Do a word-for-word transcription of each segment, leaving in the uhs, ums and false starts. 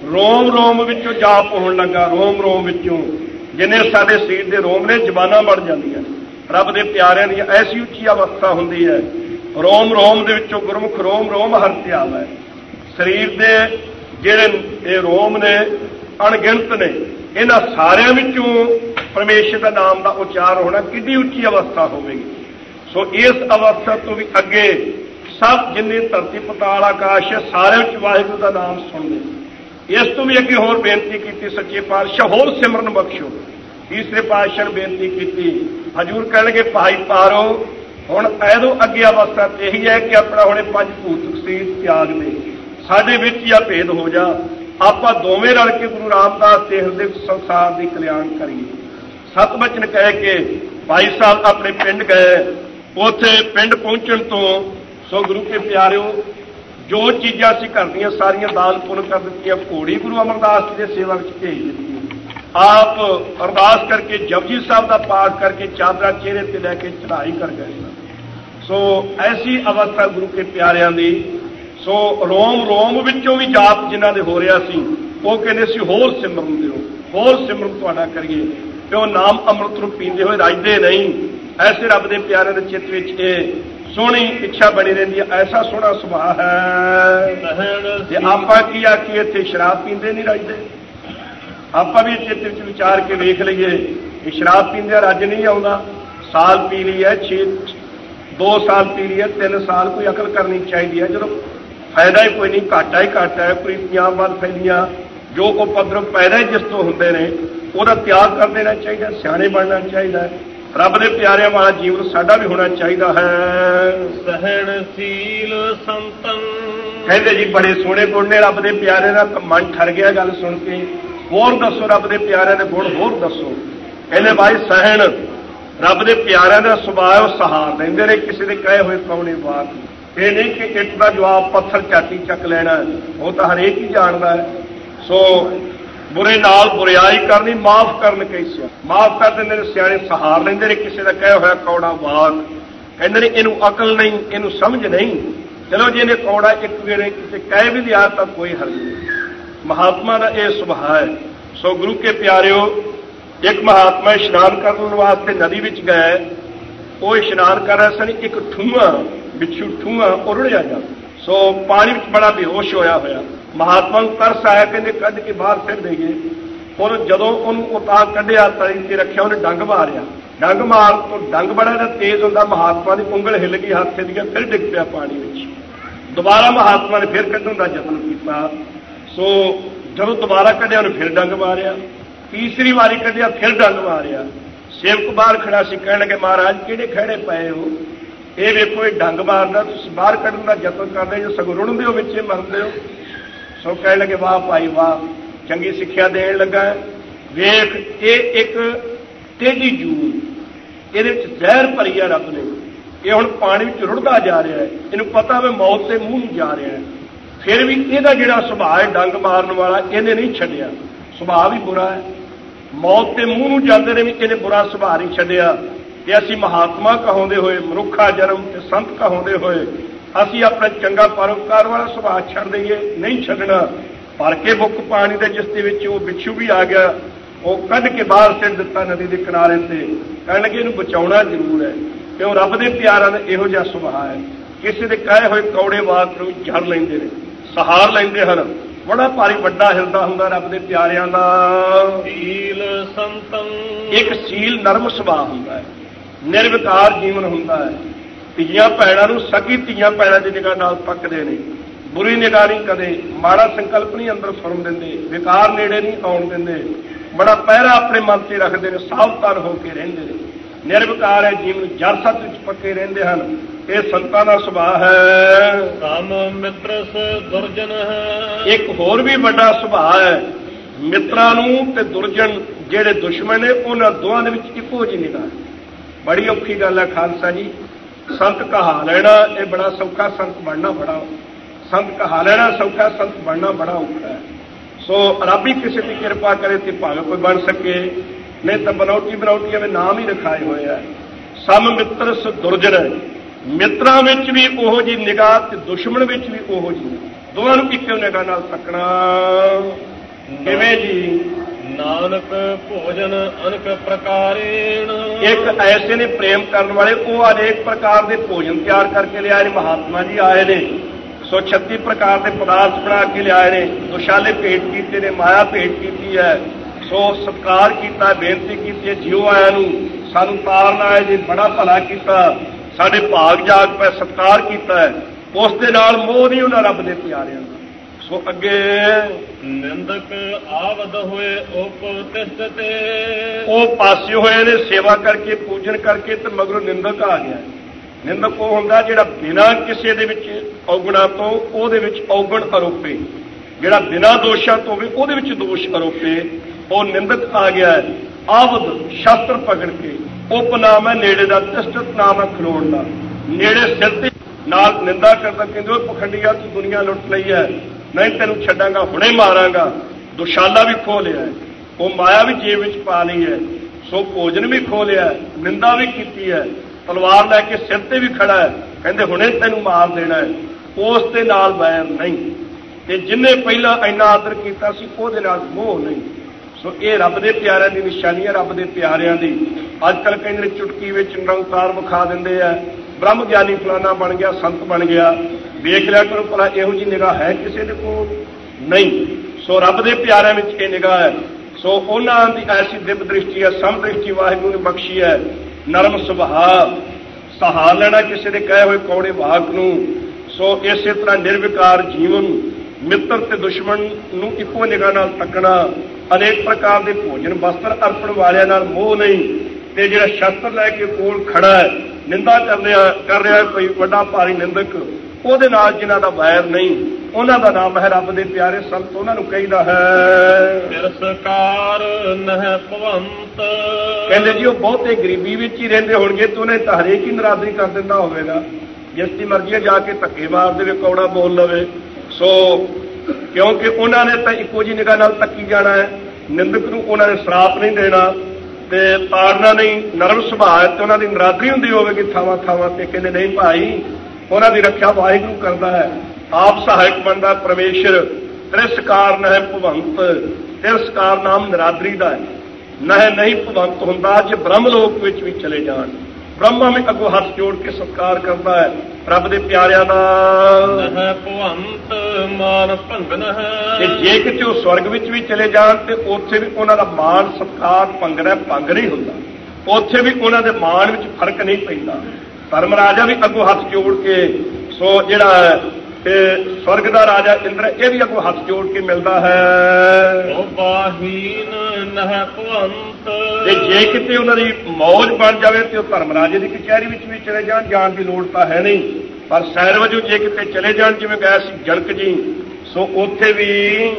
रोम रोम विचों जाप होण लगा, रोम रोम विचों जिन्ने साडे शरीर दे रोम ने जबानां बण जांदियां। रब दे प्यारिआं दी ऐसी उच्ची अवस्था हुंदी है, रोम रोम दे विचों गुरमुख रोम रोम हर ध्यावै। शरीर दे जिहड़े रोम ने अणगिणत ने, इन्हां सारिआं विचों परमेश्वर का नाम का उच्चार होना कितनी उच्ची अवस्था होगी। सो इस अवस्था तो भी अगे सब जिन्नी धरती पताल आकाश है सारे वाहिगुरू का नाम सुनते। इस तो भी अगे होर बेनती की सच्चे पातशाह होर सिमरन बख्शो। तीसरे पातशाह ने बेनती की, हजूर कहणगे भाई पारो हुण ऐदों अगे अवस्था यही है कि अपना हुणे पंज भूत सीर त्याग दे, साडे विच ही भेद हो जा, आपां दोवें रल के गुरु रामदास दे हृदय संसार दी कल्याण करिए। सत बचन कह के भाई साहब अपने पिंड गए। उथे पिंड पहुंचण तो सो गुरु के प्यारिओ जो चीज़ां असीं घर दीआं सारियां दान पुन कर दित्तियां, घोड़ी गुरु अमरदास जी दे सेवा विच भेज दित्ती। आप अरदास करके जपजी साहब का पाठ करके चादरा चेहरे ते लैके चढ़ाई कर गए। सो ऐसी अवस्था गुरु के प्यारिआं दी। सो रोम रोम विचों भी जाप जिन्हां दे हो रहा सी, वो कहंदे सी होर सिमरन दिओ, होर सिमरन तुहाडा करिए। तो नाम अमृत रूप पींदे हुए रजदे नहीं। ऐसे रब दे प्यारे दे चित्त विच सोहनी इच्छा बनी रहिंदी है, ऐसा सोहना सुभाव है। जे आपां की आखीए इत्थे शराब पींदे नहीं रजदे, आपां भी चित्त विच विचार के वेख लईए कि शराब पींदे रज नहीं आउंदा। साल पी ली है, छे दो साल पी ली है, तीन साल कोई अकल करनी चाहिए है। जो फायदा ही कोई नहीं, घाटा ही घाटा है। प्रीतियां वध फैलियां जो उपद्रव पैदा ही जिस तो होंदे ने ਉਹਦਾ त्याग कर देना चाहिए, सियाणे बनना चाहिए। रब दे प्यारिਆਂ वाला जीवन साडा भी होना चाहिए है। सहनशील संतन कहते जी बड़े सोहने गुण ने रब दे प्यारे दा, मन ठर गया गल सुन के। होर दसो रब दे प्यारिਆਂ दे गुण, होर दसो। कहते भाई सहन रब दे प्यारिਆਂ दा सुभाव सहार लेंदे ने किसी दे कहे हुए कौने बात। ये नहीं कि इट दा जवाब पत्थर चाटी चक लेना, वो तो हरेक ही जानता है। सो बुरे नाल बुराई करनी, माफ करन कैसे माफ कर देंगे सियाणे, सहार लेंदे ने किसी का कहा होया कौड़ा वाक। कहते ने इनू अकल नहीं, इनू समझ नहीं। चलो जी इन्हें कौड़ा एक वेले किसी कह भी लिया तो कोई हल नहीं। महात्मा का यह सुभाव है। सो गुरु के प्यारिओ एक महात्मा इशनान करने वास्ते नदी विच गए। वो इशनान कर रहे सन, एक ठूआ बिच्छू ठूआ उड़िया जा। सो पानी में बड़ा बेहोश होया होया। महात्मा तरस आया, कहते कद के बाहर फिर देइए। और जदों उन्होंने उतां कढ़िया तली ते रखिया, उन्हें डंग मारिया। डंग मार तो डंग बड़ा तेज होंदा, महात्मा की उंगल हिल गई हाथ दी, फिर डिग पिया पानी में। दोबारा महात्मा ने फिर कढ़न का यत्न किया। सो जदों दोबारा कढ़िया उन्हें फिर डंग मारिया, तीसरी बारी कढ़िया फिर डंग मारिया। सेवक बाहर खड़ा सी, कह लगे महाराज किहड़े खड़े पए हो, ये वेखो ये डंग मारदा, तुसीं बाहर कढ़न का यत्न करदे जो सगों रुड़दे हो, विचे मरदे हो। सो कह लगे वाह भाई वाह, चंगी सिक्ख्या देन लगा। वेख ये एक तेजी जून, ये जहर भरी है रब ने। ये हुण पानी में रुड़दा जा रहा है, इनू पता मैं मौत के मूँह जा रहा है। फिर भी यदा जिहड़ा सुभाव है डंग मारन वाला, इन्हें नहीं छड्डिया। सुभाव ही बुरा है, मौत के मूँह नूं जांदे ने भी इन्हें बुरा सुभाव नहीं छड्डिया। ते असीं महात्मा कहाउंदे होए, मनुखा जन्म ते संत कहाउंदे होए असीं अपना चंगा परोपकार वाला सुभाव छड्ड दईए, नहीं छड्डना। भर के बुक पानी दे जिस दे विच वो बिच्छू भी आ गया, वो कढ के बाहर सिट दिता नदी के किनारे से। कहण लगे इहनूं बचाउणा जरूर है, क्यों रब दे प्यारां दा इहो जिहा सुभाव है। किसी दे कहे होए कौड़े वाक नूं झड़ लैंदे ने, सहार लैंदे हन। बड़ा भारी वड्डा हिरदा हुंदा रब दे प्यारिआं दा। सील संतन एक सील नरम सुभाव हुंदा है, निर्विकार जीवन हुंदा है। ਧੀਆਂ ਭੈਣਾਂ ਨੂੰ ਸਕੀ ਧੀਆਂ ਭੈਣਾਂ ਦੀ ਨਿਗਾਹ ਨਾਲ ਤੱਕਦੇ ਨੇ, ਬੁਰੀ ਨਿਗਾਹ ਨਹੀਂ ਕਦੇ, ਮਾੜਾ ਸੰਕਲਪ ਨਹੀਂ ਅੰਦਰ ਫੁਰਨ ਦਿੰਦੇ, ਵਿਕਾਰ ਨੇੜੇ ਨਹੀਂ ਆਉਣ ਦਿੰਦੇ। ਬੜਾ ਪਹਿਰਾ ਆਪਣੇ ਮਨ ਤੇ ਰੱਖਦੇ ਨੇ, ਸਾਵਧਾਨ ਹੋ ਕੇ ਰਹਿੰਦੇ ਨੇ। ਨਿਰਵਿਕਾਰ ਹੈ ਜੀਵਨ, ਜਰ ਸੱਚ ਵਿੱਚ ਪੱਕੇ ਰਹਿੰਦੇ ਹਨ। ਇਹ ਸੰਤਾਂ ਦਾ ਸੁਭਾਅ ਹੈ। ਸਮ ਮਿੱਤਰਸ ਦੁਰਜਨ ਹੈ। ਇੱਕ ਹੋਰ ਵੀ ਵੱਡਾ ਸੁਭਾਅ ਹੈ, ਮਿੱਤਰਾਂ ਨੂੰ ਤੇ ਦੁਰਜਨ ਜਿਹੜੇ ਦੁਸ਼ਮਣ ਨੇ ਉਹਨਾਂ ਦੋਵਾਂ ਦੇ ਵਿੱਚ ਇੱਕੋ ਜਿਹੀ ਨਿਗਾਹ। ਬੜੀ ਔਖੀ ਗੱਲ ਹੈ ਖਾਲਸਾ ਜੀ। संत कहा लेना ये बड़ा सौखा, संत बनना बड़ा संत कहा लेना सौखा, संत बनना बड़ा औखा है। सो रब ही किसी की कृपा करे तो भावें कोई बन सके, नहीं तो बनौटी बनौटी में नाम ही रखाए हुए है। सम मित्र स दुर्जन है, मित्रों में भी ओहो जी निगाह ते दुश्मन में भी ओहो जी, दोनों इक्को निगाह नाल तकना। ਜੀ ਨਾਨਕ ਭੋਜਨ ਅਨਕ ਪ੍ਰਕਾਰੇਣ। ਇੱਕ ਐਸੇ ਨੇ ਪ੍ਰੇਮ ਕਰਨ ਵਾਲੇ, ਉਹ ਅਨੇਕ ਪ੍ਰਕਾਰ ਦੇ ਭੋਜਨ ਤਿਆਰ ਕਰਕੇ ਲਿਆਏ ਨੇ। ਮਹਾਤਮਾ ਜੀ ਆਏ ਨੇ, ਸੋ ਛੱਤੀ ਪ੍ਰਕਾਰ ਦੇ ਪਦਾਰਥ ਬਣਾ ਕੇ ਲਿਆਏ ਨੇ, ਦੁਸ਼ਾਲੇ ਭੇਟ ਕੀਤੇ ਨੇ, ਮਾਇਆ ਭੇਟ ਕੀਤੀ ਹੈ। ਸੋ ਸਤਿਕਾਰ ਕੀਤਾ, ਬੇਨਤੀ ਕੀਤੀ ਹੈ, ਜਿਉ ਆਇਆ ਨੂੰ ਸਾਨੂੰ ਤਾਰਨ ਆਏ ਜੀ, ਬੜਾ ਭਲਾ ਕੀਤਾ, ਸਾਡੇ ਭਾਗ ਜਾਗ ਪੈ, ਸਤਿਕਾਰ ਕੀਤਾ ਹੈ। ਉਸ ਦੇ ਨਾਲ ਮੋਹ ਨਹੀਂ ਉਹਨਾਂ ਰੱਬ ਦੇ ਪਿਆਰਿਆਂ ਦਾ। ਸੋ ਅੱਗੇ ਨਿੰਦਕ ਆਵਦ ਹੋਏ ਉਪਤਿਸ਼ਟ ਤੇ। ਉਹ ਪਾਸੇ ਹੋਏ ਨੇ ਸੇਵਾ ਕਰਕੇ, ਪੂਜਨ ਕਰਕੇ, ਤੇ ਮਗਰੋਂ ਨਿੰਦਕ ਆ ਗਿਆ। ਨਿੰਦਕ ਉਹ ਹੁੰਦਾ ਜਿਹੜਾ ਬਿਨਾਂ ਕਿਸੇ ਦੇ ਵਿੱਚ ਔਗੁਣਾ ਤੋਂ ਉਹਦੇ ਵਿੱਚ ਔਗਣ ਆਰੋਪੇ, ਜਿਹੜਾ ਬਿਨਾਂ ਦੋਸ਼ਾਂ ਤੋਂ ਵੀ ਉਹਦੇ ਵਿੱਚ ਦੋਸ਼ ਆਰੋਪੇ, ਉਹ ਨਿੰਦਕ ਆ ਗਿਆ ਹੈ। ਆਵਦ ਸ਼ਾਸਤਰ ਪਕੜ ਕੇ, ਉਪ ਨਾਮ ਹੈ ਨੇੜੇ ਦਾ, ਤਿਸ਼ਟਤ ਨਾਮ ਹੈ ਖਲੋਣ ਦਾ। ਨੇੜੇ ਸਿਰ ਤੇ ਨਾਲ ਨਿੰਦਾ ਕਰਦਾ, ਕਹਿੰਦੇ ਉਹ ਪਖੰਡੀਆ ਤੂੰ ਦੁਨੀਆ ਲੁੱਟ ਲਈ ਹੈ, ਨਹੀਂ ਤੈਨੂੰ ਛੱਡਾਂਗਾ, ਹੁਣੇ ਮਾਰਾਂਗਾ। ਦੁਸ਼ਾਲਾ ਵੀ ਖੋਹ ਲਿਆ, ਉਹ ਮਾਇਆ ਵੀ ਜੇਬ ਵਿੱਚ ਪਾ ਲਈ ਹੈ। ਸੋ ਭੋਜਨ ਵੀ ਖੋਹ ਲਿਆ, ਨਿੰਦਾ ਵੀ ਕੀਤੀ ਹੈ, ਤਲਵਾਰ ਲੈ ਕੇ ਸਿਰ ਤੇ ਵੀ ਖੜਾ ਹੈ, ਕਹਿੰਦੇ ਹੁਣੇ ਤੈਨੂੰ ਮਾਰ ਦੇਣਾ ਹੈ। ਉਸ ਦੇ ਨਾਲ ਵੈਰ ਨਹੀਂ, ਤੇ ਜਿਹਨੇ ਪਹਿਲਾਂ ਇੰਨਾ ਆਦਰ ਕੀਤਾ ਸੀ ਉਹਦੇ ਨਾਲ ਮੋਹ ਨਹੀਂ। ਸੋ ਇਹ ਰੱਬ ਦੇ ਪਿਆਰਿਆਂ ਦੀ ਨਿਸ਼ਾਨੀ ਹੈ, ਰੱਬ ਦੇ ਪਿਆਰਿਆਂ ਦੀ। ਅੱਜ ਕੱਲ੍ਹ ਕਹਿੰਦੇ ਚੁਟਕੀ ਵਿੱਚ ਨਿਰੰਕਾਰ ਵਿਖਾ ਦਿੰਦੇ ਆ, ਬ੍ਰਹਮ ਗਿਆਨੀ ਫਲਾਣਾ ਬਣ ਗਿਆ, ਸੰਤ ਬਣ ਗਿਆ। ਵੇਖ ਲਿਆ ਕਰੋ ਭਲਾ ਇਹੋ ਜਿਹੀ ਨਿਗਾਹ ਹੈ ਕਿਸੇ ਦੇ ਕੋਲ? ਨਹੀਂ। ਸੋ ਰੱਬ ਦੇ ਪਿਆਰਿਆਂ ਵਿੱਚ ਇਹ ਨਿਗਾਹ ਹੈ। ਸੋ ਉਹਨਾਂ ਦੀ ਐਸੀ ਦਿਵ ਦ੍ਰਿਸ਼ਟੀ ਹੈ, ਸਮ ਦ੍ਰਿਸ਼ਟੀ ਵਾਹਿਗੁਰੂ ਨੇ ਬਖਸ਼ੀ ਹੈ। ਨਰਮ ਸੁਭਾਅ, ਸਹਾ ਲੈਣਾ ਕਿਸੇ ਦੇ ਕਹੇ ਹੋਏ ਕੌੜੇ ਵਾਕ ਨੂੰ। ਸੋ ਇਸੇ ਤਰ੍ਹਾਂ ਨਿਰਵਿਕਾਰ ਜੀਵਨ, ਮਿੱਤਰ ਤੇ ਦੁਸ਼ਮਣ ਨੂੰ ਇੱਕੋ ਨਿਗਾਹ ਨਾਲ ਤੱਕਣਾ, ਅਨੇਕ ਪ੍ਰਕਾਰ ਦੇ ਭੋਜਨ ਵਸਤਰ ਅਰਪਣ ਵਾਲਿਆਂ ਨਾਲ ਮੋਹ ਨਹੀਂ। ਤੇ ਜਿਹੜਾ ਸ਼ਸਤਰ ਲੈ ਕੇ ਕੋਲ ਖੜਾ ਹੈ, ਨਿੰਦਾ ਕਰ ਰਿਹਾ ਕਰ ਰਿਹਾ ਕੋਈ ਵੱਡਾ ਭਾਰੀ ਨਿੰਦਕ, ਉਹਦੇ ਨਾਲ ਜਿਨ੍ਹਾਂ ਦਾ ਵੈਰ ਨਹੀਂ, ਉਹਨਾਂ ਦਾ ਨਾਮ ਹੈ ਰੱਬ ਦੇ ਪਿਆਰੇ ਸੰਤ। ਉਹਨਾਂ ਨੂੰ ਕਹੀਦਾ ਹੈ ਤਿਰਸਕਾਰ ਨਹਿ ਭਵੰਤ। ਕਹਿੰਦੇ ਜੀ ਉਹ ਬਹੁਤੇ ਗਰੀਬੀ ਵਿੱਚ ਹੀ ਰਹਿੰਦੇ ਹੋਣਗੇ, ਤੇ ਉਹਨੇ ਤਾਂ ਹਰੇਕ ਹੀ ਨਰਾਦਰੀ ਕਰ ਦਿੰਦਾ ਹੋਵੇਗਾ। ਜਿਸ ਦੀ ਮਰਜ਼ੀ ਜਾ ਕੇ ਧੱਕੇ ਮਾਰ ਦੇਵੇ, ਕੌੜਾ ਬੋਲ ਲਵੇ। ਸੋ ਕਿਉਂਕਿ ਉਹਨਾਂ ਨੇ ਤਾਂ ਇੱਕੋ ਜਿਹੀ ਨਿਗਾਹ ਨਾਲ ਤੱਕੀ ਜਾਣਾ ਹੈ। ਨਿੰਦਕ ਨੂੰ ਉਹਨਾਂ ਨੇ ਸਰਾਪ ਨਹੀਂ ਦੇਣਾ ਤੇ ਤਾੜਨਾ ਨਹੀਂ। ਨਰਮ ਸੁਭਾਅ ਤੇ ਉਹਨਾਂ ਦੀ ਨਰਾਦਰੀ ਹੁੰਦੀ ਹੋਵੇਗੀ ਥਾਵਾਂ ਥਾਵਾਂ ਤੇ। ਕਹਿੰਦੇ ਨਹੀਂ ਭਾਈ, ਉਹਨਾਂ ਦੀ ਰੱਖਿਆ ਵਾਹਿਗੁਰੂ ਕਰਦਾ ਹੈ, ਆਪ ਸਹਾਇਕ ਬਣਦਾ ਪਰਮੇਸ਼ਰ। ਤਿਰਸਕਾਰ ਨਹਿ ਭਵੰਤ, ਤਿਰਸਕਾਰ ਨਾਮ ਨਰਾਦਰੀ ਦਾ ਹੈ। ਨਹਿ ਨਹੀਂ ਭਵੰਤ ਹੁੰਦਾ ਜੇ ਬ੍ਰਹਮ ਲੋਕ ਵਿੱਚ ਵੀ ਚਲੇ ਜਾਣ। ਬ੍ਰਹਮਾ ਵੀ ਅੱਗੋਂ ਹੱਥ ਜੋੜ ਕੇ ਸਤਿਕਾਰ ਕਰਦਾ ਹੈ ਰੱਬ ਦੇ ਪਿਆਰਿਆਂ ਦਾ। ਨਹਿ ਭਵੰਤ ਮਾਨ ਭੰਗਨ ਹੈ। ਤੇ ਜੇ ਕਿਤੇ ਉਹ ਸਵਰਗ ਵਿੱਚ ਵੀ ਚਲੇ ਜਾਣ ਤੇ ਉੱਥੇ ਵੀ ਉਹਨਾਂ ਦਾ ਮਾਣ ਸਤਿਕਾਰ ਭੰਗਣਾ ਭੰਗ ਨਹੀਂ ਹੁੰਦਾ। ਉੱਥੇ ਵੀ ਉਹਨਾਂ ਦੇ ਮਾਣ ਵਿੱਚ ਫਰਕ ਨਹੀਂ ਪੈਂਦਾ। ਧਰਮ ਰਾਜਾ ਵੀ ਅੱਗੋਂ ਹੱਥ ਜੋੜ ਕੇ, ਸੋ ਜਿਹੜਾ ਤੇ ਸਵਰਗ ਦਾ ਰਾਜਾ ਇੰਦਰ, ਇਹ ਵੀ ਅੱਗੋਂ ਹੱਥ ਜੋੜ ਕੇ ਮਿਲਦਾ ਹੈ। ਬਾਹੀਨ ਨਹਿ ਭਵੰਤ। ਤੇ ਜੇ ਕਿਤੇ ਉਹਨਾਂ ਦੀ ਮੌਜ ਬਣ ਜਾਵੇ ਤੇ ਉਹ ਧਰਮ ਰਾਜੇ ਦੀ ਕਚਹਿਰੀ ਵਿੱਚ ਵੀ ਚਲੇ ਜਾਣ, ਜਾਣ ਦੀ ਲੋੜ ਤਾਂ ਹੈ ਨਹੀਂ। ਪਰ ਸੈਰ ਵਜੋਂ ਜੇ ਕਿਤੇ ਚਲੇ ਜਾਣ, ਜਿਵੇਂ ਗਏ ਸੀ ਜਨਕ ਜੀ, ਸੋ ਉੱਥੇ ਵੀ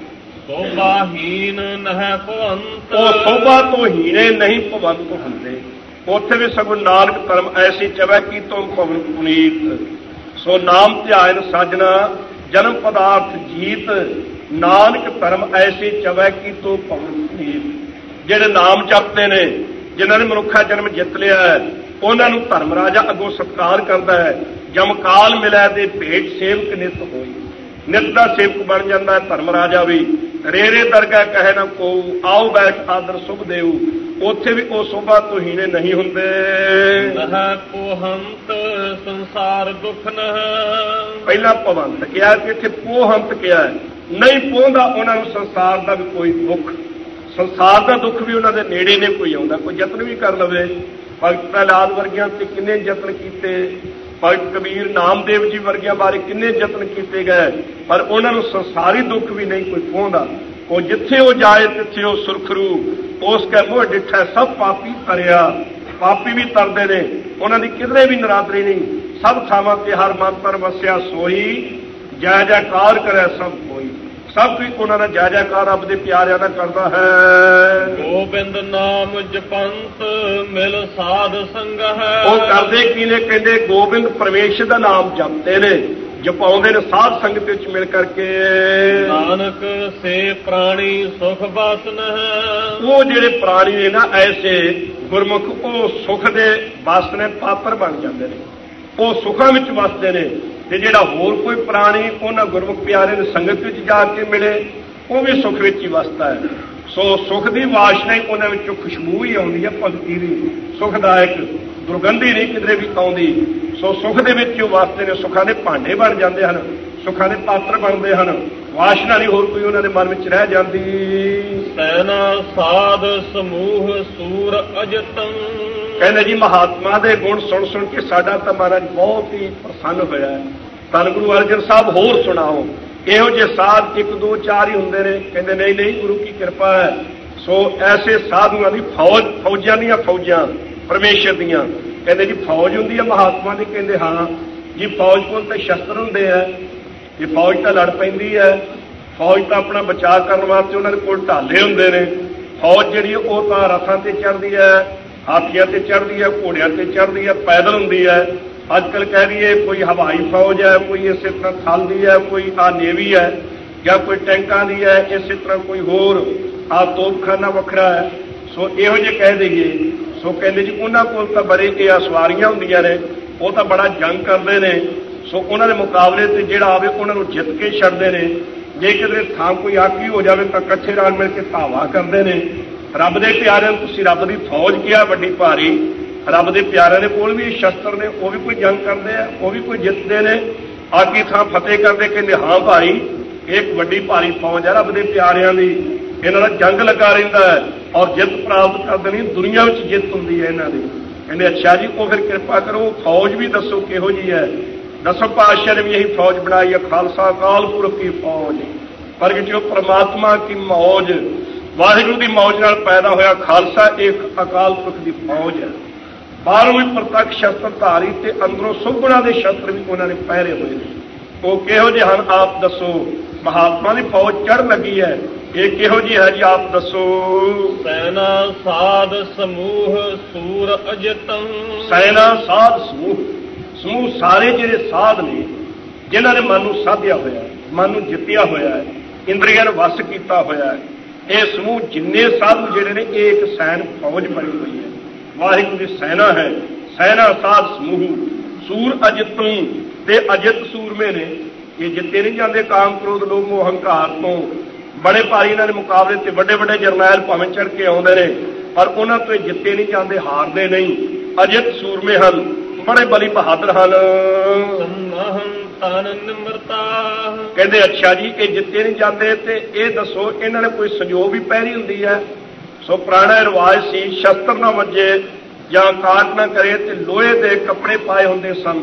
ਸੋਭਾਹੀਨ ਨਹਿ ਭਵੰਤ। ਉਹ ਸੋਭਾ ਤੋਂ ਹੀਣੇ ਨਹੀਂ ਭਵੰਤ ਹੁੰਦੇ। ਉੱਥੇ ਵੀ ਸਗੋਂ ਨਾਨਕ ਧਰਮ ਐਸੀ ਚਵੈ ਕੀ ਤੁਮ ਭਵਨ ਪੁਨੀਤ। ਸੋ ਨਾਮ ਧਿਆਨ ਸਾਜਣਾ ਜਨਮ ਪਦਾਰਥ ਜੀਤ, ਨਾਨਕ ਧਰਮ ਐਸੀ ਚਵੈ ਕੀ ਤੁਮ ਭਵਨ ਪੁਨੀਤ। ਜਿਹੜੇ ਨਾਮ ਜਪਦੇ ਨੇ, ਜਿਨ੍ਹਾਂ ਨੇ ਮਨੁੱਖਾ ਜਨਮ ਜਿੱਤ ਲਿਆ ਹੈ, ਉਹਨਾਂ ਨੂੰ ਧਰਮ ਰਾਜਾ ਅੱਗੋਂ ਸਤਿਕਾਰ ਕਰਦਾ ਹੈ। ਜਮਕਾਲ ਮਿਲੈ ਦੇ ਭੇਟ ਸੇਵਕ ਨਿਤ ਹੋਈ। ਨਿਤ ਦਾ ਸੇਵਕ ਬਣ ਜਾਂਦਾ ਹੈ ਧਰਮ ਰਾਜਾ ਵੀ। ਰੇਰੇ ਦਰਗਾਹ ਕਹੇ ਨਾ ਕੋ, ਆਓ ਬੈਠ ਆਦਰ ਸੁਭ ਦੇਉ। ਉੱਥੇ ਵੀ ਉਹ ਸੋਭਾ ਤੋਂ ਹੀਣੇ ਨਹੀਂ ਹੁੰਦੇ। ਨਹਿ ਪੋਹੰਤ ਸੰਸਾਰ ਦੁਖ ਨਹਿ। ਪਹਿਲਾਂ ਭਵੰਤ ਕਿਹਾ ਕਿ ਇੱਥੇ ਪੋਹੰਤ ਕਿਹਾ ਹੈ। ਨਹੀਂ ਪੋਹਦਾ ਉਹਨਾਂ ਨੂੰ ਸੰਸਾਰ ਦਾ ਵੀ ਕੋਈ ਦੁੱਖ, ਸੰਸਾਰ ਦਾ ਦੁੱਖ ਵੀ ਉਹਨਾਂ ਦੇ ਨੇੜੇ ਨੇ ਕੋਈ ਆਉਂਦਾ। ਕੋਈ ਯਤਨ ਵੀ ਕਰ ਲਵੇ, ਭਗਤ ਪ੍ਰਹਿਲਾਦ ਵਰਗਿਆਂ ਤੇ ਕਿੰਨੇ ਯਤਨ ਕੀਤੇ, ਭਗਤ ਕਬੀਰ ਨਾਮਦੇਵ ਜੀ ਵਰਗਿਆਂ ਬਾਰੇ ਕਿੰਨੇ ਯਤਨ ਕੀਤੇ ਗਏ, ਪਰ ਉਹਨਾਂ ਨੂੰ ਸੰਸਾਰੀ ਦੁੱਖ ਵੀ ਨਹੀਂ ਕੋਈ ਪਹੁੰਚਦਾ। ਉਹ ਜਿੱਥੇ ਉਹ ਜਾਏ ਤਿੱਥੇ ਉਹ ਸੁਰਖਰੂ, ਉਸ ਕੈ ਮੋਹ ਡਿੱਠਾ ਸਭ ਪਾਪੀ ਤਰਿਆ। ਪਾਪੀ ਵੀ ਤਰਦੇ ਨੇ, ਉਹਨਾਂ ਦੀ ਕਿਧਰੇ ਵੀ ਨਰਾਦਰੀ ਨਹੀਂ। ਸਭ ਥਾਵਾਂ ਤੇ ਹਰ ਮਨ ਤਨ ਵਸਿਆ ਸੋਈ, ਜੈ ਜੈਕਾਰ ਕਰੇ ਸਭ ਕੋਈ। ਸਭ ਕੋਈ ਉਹਨਾਂ ਦਾ ਜੈ ਜੈਕਾਰ ਰੱਬ ਦੇ ਪਿਆਰਿਆਂ ਦਾ ਕਰਦਾ ਹੈ। ਗੋਬਿੰਦ ਨਾਮ ਜਪੰਤ ਮਿਲ ਸਾਧ ਸੰਗ ਹੈ। ਉਹ ਕਰਦੇ ਕੀ ਨੇ? ਕਹਿੰਦੇ ਗੋਬਿੰਦ ਪਰਮੇਸ਼ਰ ਦਾ ਨਾਮ ਜਪਦੇ ਨੇ, ਜਪਾਉਂਦੇ ਨੇ ਸਾਧ ਸੰਗਤ ਵਿੱਚ ਮਿਲ ਕਰਕੇ। ਨਾਨਕ ਸੇ ਪ੍ਰਾਣੀ ਸੁਖ ਬਾਸਨ ਹੈ। ਉਹ ਜਿਹੜੇ ਪ੍ਰਾਣੀ ਨੇ ਨਾ ਐਸੇ ਗੁਰਮੁਖ, ਉਹ ਸੁਖ ਦੇ ਵਾਸਨੇ ਪਾਤਰ ਬਣ ਜਾਂਦੇ ਨੇ, ਉਹ ਸੁਖਾਂ ਵਿੱਚ ਵਸਦੇ ਨੇ। ਤੇ ਜਿਹੜਾ ਹੋਰ ਕੋਈ ਪ੍ਰਾਣੀ ਉਹਨਾਂ ਗੁਰਮੁਖ ਪਿਆਰੇ ਦੀ ਸੰਗਤ ਵਿੱਚ ਜਾ ਕੇ ਮਿਲੇ, ਉਹ ਵੀ ਸੁਖ ਵਿੱਚ ਹੀ ਵਸਦਾ ਹੈ। ਸੋ ਸੁਖ ਦੀ ਵਾਸ਼ਨਾ ਹੀ ਉਹਨਾਂ ਵਿੱਚੋਂ ਖੁਸ਼ਬੂ ਹੀ ਆਉਂਦੀ ਹੈ, ਭਗਤੀ ਦੀ ਸੁਖਦਾਇਕ, ਦੁਰਗੰਧੀ ਨਹੀਂ ਕਿਧਰੇ ਵੀ ਆਉਂਦੀ। ਸੋ ਸੁਖ ਦੇ ਵਿੱਚ ਉਹ ਵਸਦੇ ਨੇ, ਸੁੱਖਾਂ ਦੇ ਭਾਂਡੇ ਬਣ ਜਾਂਦੇ ਹਨ, ਸੁੱਖਾਂ ਦੇ ਪਾਤਰ ਬਣਦੇ ਹਨ, ਵਾਸ਼ਨਾ ਨਹੀਂ ਹੋਰ ਕੋਈ ਉਹਨਾਂ ਦੇ ਮਨ ਵਿੱਚ ਰਹਿ ਜਾਂਦੀ। ਸੈਨਾ ਸਾਧ ਸਮੂਹ ਸੂਰ ਅਜਤੰ। ਕਹਿੰਦੇ ਜੀ ਮਹਾਤਮਾ ਦੇ ਗੁਣ ਸੁਣ ਸੁਣ ਕੇ ਸਾਡਾ ਤਾਂ ਮਹਾਰਾਜ ਬਹੁਤ ਹੀ ਪ੍ਰਸੰਨ ਹੋਇਆ ਹੈ। ਧੰਨ ਗੁਰੂ ਅਰਜਨ ਸਾਹਿਬ ਹੋਰ ਸੁਣਾਓ। ਇਹੋ ਜਿਹੇ ਸਾਧ ਇੱਕ ਦੋ ਚਾਰ ਹੀ ਹੁੰਦੇ ਨੇ? ਕਹਿੰਦੇ ਨਹੀਂ ਨਹੀਂ, ਗੁਰੂ ਕੀ ਕਿਰਪਾ ਹੈ। ਸੋ ਐਸੇ ਸਾਧੂਆਂ ਦੀ ਫੌਜ, ਫੌਜਾਂ ਦੀਆਂ ਫੌਜਾਂ ਪਰਮੇਸ਼ਰ ਦੀਆਂ। ਕਹਿੰਦੇ ਜੀ ਫੌਜ ਹੁੰਦੀ ਹੈ ਮਹਾਤਮਾ ਦੀ? ਕਹਿੰਦੇ ਹਾਂ ਜੀ, ਫੌਜ ਕੋਲ ਤਾਂ ਸ਼ਸਤਰ ਹੁੰਦੇ ਆ, ਇਹ ਫੌਜ ਤਾਂ ਲੜ ਪੈਂਦੀ ਹੈ। ਫੌਜ ਤਾਂ ਆਪਣਾ ਬਚਾਅ ਕਰਨ ਵਾਸਤੇ ਉਹਨਾਂ ਦੇ ਕੋਲ ਢਾਲੇ ਹੁੰਦੇ ਨੇ। ਫੌਜ ਜਿਹੜੀ ਉਹ ਤਾਂ ਰਥਾਂ ਤੇ ਚੜ੍ਹਦੀ ਹੈ, ਹਾਥੀਆਂ ਤੇ ਚੜ੍ਹਦੀ ਹੈ, ਘੋੜਿਆਂ ਤੇ ਚੜ੍ਹਦੀ ਹੈ, ਪੈਦਲ ਹੁੰਦੀ ਹੈ। ਅੱਜ ਕੱਲ੍ਹ ਕਹਿ ਦਈਏ ਕੋਈ ਹਵਾਈ ਫੌਜ ਹੈ, ਕੋਈ ਇਸੇ ਤਰ੍ਹਾਂ ਥਲ ਦੀ ਹੈ, ਕੋਈ ਆ ਨੇਵੀ ਹੈ, ਜਾਂ ਕੋਈ ਟੈਂਕਾਂ ਦੀ ਹੈ, ਇਸੇ ਤਰ੍ਹਾਂ ਕੋਈ ਹੋਰ ਆ ਤੋਪਖਾਨਾ ਵੱਖਰਾ ਹੈ। ਸੋ ਇਹੋ ਜਿਹੇ ਕਹਿ ਦਈਏ। ਸੋ ਕਹਿੰਦੇ ਜੀ ਉਹਨਾਂ ਕੋਲ ਤਾਂ ਬੜੇ ਇਹ ਸਵਾਰੀਆਂ ਹੁੰਦੀਆਂ ਨੇ, ਉਹ ਤਾਂ ਬੜਾ ਜੰਗ ਕਰਦੇ ਨੇ। ਸੋ ਉਹਨਾਂ ਦੇ ਮੁਕਾਬਲੇ ਤੇ ਜਿਹੜਾ ਆਵੇ ਉਹਨਾਂ ਨੂੰ ਜਿੱਤ ਕੇ ਛੱਡਦੇ ਨੇ। ਜੇ ਕਿਤੇ ਥਾਂ ਕੋਈ ਆਕੀ ਹੋ ਜਾਵੇ ਤਾਂ ਇਕੱਠੇ ਨਾਲ ਮਿਲ ਕੇ ਧਾਵਾ ਕਰਦੇ ਨੇ। ਰੱਬ ਦੇ ਪਿਆਰਿਆਂ ਨੂੰ ਤੁਸੀਂ ਰੱਬ ਦੀ ਫੌਜ ਕਿਹਾ ਵੱਡੀ ਭਾਰੀ। ਰੱਬ ਦੇ ਪਿਆਰਿਆਂ ਦੇ ਕੋਲ ਵੀ ਸ਼ਸਤਰ ਨੇ, ਉਹ ਵੀ ਕੋਈ ਜੰਗ ਕਰਦੇ ਆ, ਉਹ ਵੀ ਕੋਈ ਜਿੱਤਦੇ ਨੇ, ਆਕੀ ਥਾਂ ਫਤਿਹ ਕਰਦੇ। ਕਹਿੰਦੇ ਹਾਂ ਭਾਈ, ਇੱਕ ਵੱਡੀ ਭਾਰੀ ਫੌਜ ਹੈ ਰੱਬ ਦੇ ਪਿਆਰਿਆਂ ਦੀ, ਇਹਨਾਂ ਦਾ ਜੰਗ ਲੱਗਾ ਰਹਿੰਦਾ ਹੈ ਔਰ ਜਿੱਤ ਪ੍ਰਾਪਤ ਕਰਦੇ ਨਹੀਂ, ਦੁਨੀਆ ਵਿੱਚ ਜਿੱਤ ਹੁੰਦੀ ਹੈ ਇਹਨਾਂ ਦੀ। ਕਹਿੰਦੇ ਅੱਛਾ ਜੀ, ਉਹ ਫਿਰ ਕਿਰਪਾ ਕਰੋ ਫੌਜ ਵੀ ਦੱਸੋ ਕਿਹੋ ਜਿਹੀ ਹੈ। ਦਸਮ ਪਾਤਸ਼ਾਹ ਨੇ ਵੀ ਇਹੀ ਫੌਜ ਬਣਾਈ ਹੈ, ਖਾਲਸਾ ਅਕਾਲ ਪੁਰਖ ਕੀ ਫੌਜ, ਪ੍ਰਗਟਿਓ ਪਰਮਾਤਮਾ ਕੀ ਮੌਜ। ਵਾਹਿਗੁਰੂ ਦੀ ਮੌਜ ਨਾਲ ਪੈਦਾ ਹੋਇਆ ਖਾਲਸਾ ਇੱਕ ਅਕਾਲ ਪੁਰਖ ਦੀ ਫੌਜ ਹੈ। ਬਾਹਰੋਂ ਵੀ ਪ੍ਰਤੱਖ ਸ਼ਸਤਰ ਧਾਰੀ ਤੇ ਅੰਦਰੋਂ ਸੁਗੁਣਾਂ ਦੇ ਸ਼ਸਤਰ ਵੀ ਉਹਨਾਂ ਨੇ ਪਹਿਰੇ ਹੋਏ ਨੇ। ਉਹ ਕਿਹੋ ਜਿਹੇ ਹਨ ਆਪ ਦੱਸੋ। ਮਹਾਤਮਾ ਦੀ ਫੌਜ ਚੜ੍ਹ ਲੱਗੀ ਹੈ, ਇਹ ਕਿਹੋ ਜਿਹੀ ਹੈ ਜੀ ਆਪ ਦੱਸੋ। ਸੈਨਾ ਸਾਧ ਸਮੂਹ ਸੂਰ ਅਜਤੰ। ਸੈਨਾ ਸਾਧ ਸਮੂਹ, ਸਮੂਹ ਸਾਰੇ ਜਿਹੜੇ ਸਾਧ ਨੇ ਜਿਨ੍ਹਾਂ ਨੇ ਮਨ ਨੂੰ ਸਾਧਿਆ ਹੋਇਆ ਹੈ, ਮਨ ਨੂੰ ਜਿੱਤਿਆ ਹੋਇਆ ਹੈ, ਇੰਦਰੀਆਂ ਨੂੰ ਵਸ ਕੀਤਾ ਹੋਇਆ ਹੈ, ਇਹ ਸਮੂਹ ਜਿੰਨੇ ਸਾਧੂ ਜਿਹੜੇ ਨੇ ਇਹ ਇੱਕ ਸੈਨ ਫੌਜ ਬਣੀ ਹੋਈ ਹੈ। ਵਾਹਿਗੁਰੂ ਦੀ ਸੈਨਾ ਹੈ। ਸੈਨਾ ਸਾਧ ਸਮੂਹ ਸੂਰ ਅਜਿਤੋਂ, ਤੇ ਅਜਿਤ ਸੂਰਮੇ ਨੇ, ਇਹ ਜਿੱਤੇ ਨਹੀਂ ਜਾਂਦੇ ਕਾਮ ਕ੍ਰੋਧ ਲੋਭ ਮੋਹ ਹੰਕਾਰ ਤੋਂ। ਬੜੇ ਭਾਰੀ ਇਹਨਾਂ ਦੇ ਮੁਕਾਬਲੇ ਤੇ ਵੱਡੇ ਵੱਡੇ ਜਰਨੈਲ ਭਾਵੇਂ ਚੜ ਕੇ ਆਉਂਦੇ ਨੇ, ਪਰ ਉਹਨਾਂ ਤੋਂ ਜਿੱਤੇ ਨਹੀਂ ਜਾਂਦੇ, ਹਾਰਦੇ ਨਹੀਂ। ਅਜਿਤ ਸੂਰਮੇ ਹਨ, ਬੜੇ ਬਲੀ ਬਹਾਦਰ ਹਨ। ਕਹਿੰਦੇ ਅੱਛਾ ਜੀ, ਇਹ ਜਿੱਤੇ ਨਹੀਂ ਜਾਂਦੇ ਤੇ ਇਹ ਦੱਸੋ ਇਹਨਾਂ ਨੇ ਕੋਈ ਸੰਜੋਗ ਵੀ ਪਹਿਰੀ ਹੁੰਦੀ ਹੈ? ਸੋ ਪੁਰਾਣਾ ਰਿਵਾਜ ਸੀ, ਸ਼ਸਤਰ ਨਾ ਵੱਜੇ ਜਾਂ ਕਾਟ ਨਾ ਕਰੇ ਤੇ ਲੋਹੇ ਦੇ ਕੱਪੜੇ ਪਾਏ ਹੁੰਦੇ ਸਨ।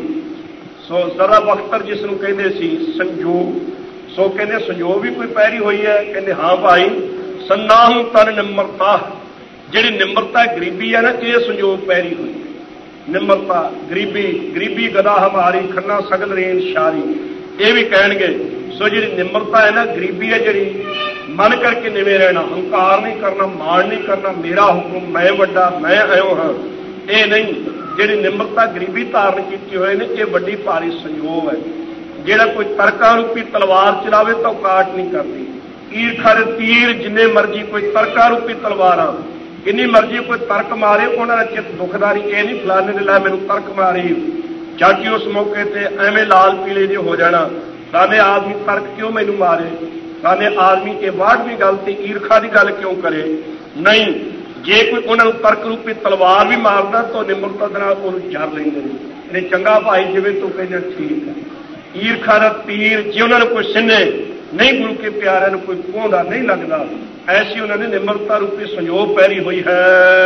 ਸੋ ਜ਼ਰਾ ਬਖਤਰ ਜਿਸ ਨੂੰ ਕਹਿੰਦੇ ਸੀ ਸੰਜੋਗ। ਸੋ ਕਹਿੰਦੇ ਸੰਜੋਗ ਵੀ ਕੋਈ ਪਹਿਰੀ ਹੋਈ ਹੈ? ਕਹਿੰਦੇ ਹਾਂ ਭਾਈ, ਸੰਨਾਹੁ ਤਨ ਨਿਮਰਤਾ, ਜਿਹੜੀ ਨਿਮਰਤਾ ਗਰੀਬੀ ਹੈ ਨਾ, ਇਹ ਸੰਜੋਗ ਪਹਿਰੀ ਹੋਈ ਹੈ। ਨਿਮਰਤਾ ਗਰੀਬੀ, ਗਰੀਬੀ ਗਦਾ ਹਮਾਰੀ ਖੰਨਾ ਸਗਲ ਰੇਨ ਸ਼ਾਰੀ, ਇਹ ਵੀ ਕਹਿਣਗੇ। ਸੋ ਜਿਹੜੀ ਨਿਮਰਤਾ ਹੈ ਨਾ, ਗਰੀਬੀ ਹੈ ਜਿਹੜੀ, ਮਨ ਕਰਕੇ ਨਿਵੇਂ ਰਹਿਣਾ, ਹੰਕਾਰ ਨਹੀਂ ਕਰਨਾ, ਮਾਣ ਨਹੀਂ ਕਰਨਾ, ਮੇਰਾ ਹੁਕਮ, ਮੈਂ ਵੱਡਾ, ਮੈਂ ਆਇਓ ਹਾਂ, ਇਹ ਨਹੀਂ। ਜਿਹੜੀ ਨਿਮਰਤਾ ਗਰੀਬੀ ਧਾਰਨ ਕੀਤੀ ਹੋਏ ਨੇ, ਇਹ ਵੱਡੀ ਭਾਰੀ ਸੰਜੋਗ ਹੈ। ਜਿਹੜਾ ਕੋਈ ਤਰਕਾਂ ਰੂਪੀ ਤਲਵਾਰ ਚਲਾਵੇ ਤਾਂ ਉਹ ਕਾਟ ਨਹੀਂ ਕਰਦੀ। ਈਰਖਾ ਦੇ ਤੀਰ ਜਿੰਨੇ ਮਰਜੀ, ਕੋਈ ਤਰਕਾਂ ਰੂਪੀ ਤਲਵਾਰਾਂ ਕਿੰਨੀ ਮਰਜੀ ਕੋਈ ਤਰਕ ਮਾਰੇ, ਉਹਨਾਂ ਦਾ ਚਿੱਤ ਦੁਖਦਾ ਨਹੀਂ। ਇਹ ਨਹੀਂ ਫਲਾਣੇ ਨੇ ਲੈ ਮੈਨੂੰ ਤਰਕ ਮਾਰੀ, ਚਾਚੀ ਉਸ ਮੌਕੇ ਤੇ ਐਵੇਂ ਲਾਲ ਪੀਲੇ ਜਿਹੇ ਹੋ ਜਾਣਾ, ਸਾਡੇ ਆਦਮੀ ਤਰਕ ਕਿਉਂ ਮੈਨੂੰ ਮਾਰੇ, ਸਾਡੇ ਆਦਮੀ ਇਹ ਬਾਅਦ ਵੀ ਗੱਲ ਤੇ ਈਰਖਾ ਦੀ ਗੱਲ ਕਿਉਂ ਕਰੇ। ਨਹੀਂ, ਜੇ ਕੋਈ ਉਹਨਾਂ ਨੂੰ ਤਰਕ ਰੂਪੀ ਤਲਵਾਰ ਵੀ ਮਾਰਦਾ ਤਾਂ ਨਿਮਰਤਾ ਦੇ ਨਾਲ ਉਹਨੂੰ ਜਰ ਲੈਂਦੇ ਨੇ। ਇਹ ਚੰਗਾ ਭਾਈ ਜਿਵੇਂ ਤੂੰ ਕਹਿੰਦਾ ਠੀਕ ਹੈ। ਈਰਖਾ ਦਾ ਤੀਰ ਜੇ ਉਹਨਾਂ ਨੂੰ ਕੋਈ ਸਿੰਨੇ ਨਹੀਂ, ਗੁਰੂ ਕੇ ਪਿਆਰਿਆਂ ਨੂੰ ਕੋਈ ਪਹੁੰਚਦਾ ਨਹੀਂ ਲੱਗਦਾ, ਐਸੀ ਉਹਨਾਂ ਨੇ ਨਿਮਰਤਾ ਰੂਪੀ ਸੰਜੋਗ ਪਹਿਰੀ ਹੋਈ ਹੈ।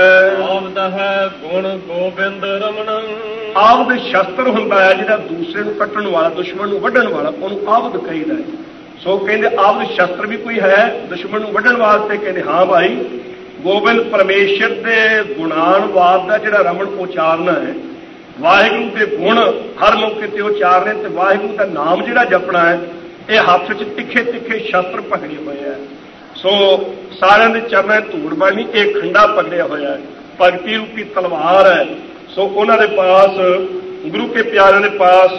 ਆਵਦ ਹੈ ਗੁਣ ਗੋਬਿੰਦ ਰਮਣ। ਆਵਦ ਸ਼ਸਤਰ ਹੁੰਦਾ ਹੈ ਜਿਹੜਾ ਦੂਸਰੇ ਨੂੰ ਕੱਟਣ ਵਾਲਾ, ਦੁਸ਼ਮਣ ਨੂੰ ਵੱਢਣ ਵਾਲਾ, ਉਹਨੂੰ ਆਵਦ ਕਹੀਦਾ ਹੈ। ਸੋ ਕਹਿੰਦੇ ਆਵਦ ਸ਼ਸਤਰ ਵੀ ਕੋਈ ਹੈ ਦੁਸ਼ਮਣ ਨੂੰ ਵੱਢਣ ਵਾਸਤੇ? ਕਹਿੰਦੇ ਹਾਂ ਭਾਈ, ਗੋਬਿੰਦ ਪਰਮੇਸ਼ਰ ਦੇ ਗੁਣਾਨਵਾਦ ਦਾ ਜਿਹੜਾ ਰਮਣ ਉਚਾਰਨਾ ਹੈ, ਵਾਹਿਗੁਰੂ ਦੇ ਗੁਣ ਹਰ ਮੌਕੇ ਤੇ ਉਚਾਰਨੇ, ਤੇ ਵਾਹਿਗੁਰੂ ਦਾ ਨਾਮ ਜਿਹੜਾ ਜਪਣਾ ਹੈ, ਇਹ ਹੱਥ 'ਚ ਤਿੱਖੇ ਤਿੱਖੇ ਸ਼ਸਤਰ ਪਕੜੇ ਹੋਏ ਹੈ। ਸੋ ਸਾਰਿਆਂ ਦੇ ਚਰਨਾਂ 'ਚ ਧੂੜ ਬਣਨੀ, ਇਹ ਖੰਡਾ ਪਕੜਿਆ ਹੋਇਆ ਹੈ, ਭਗਤੀ ਰੂਪੀ ਤਲਵਾਰ ਹੈ। ਸੋ ਉਹਨਾਂ ਦੇ ਪਾਸ, ਗੁਰੂ ਕੇ ਪਿਆਰਿਆਂ ਦੇ ਪਾਸ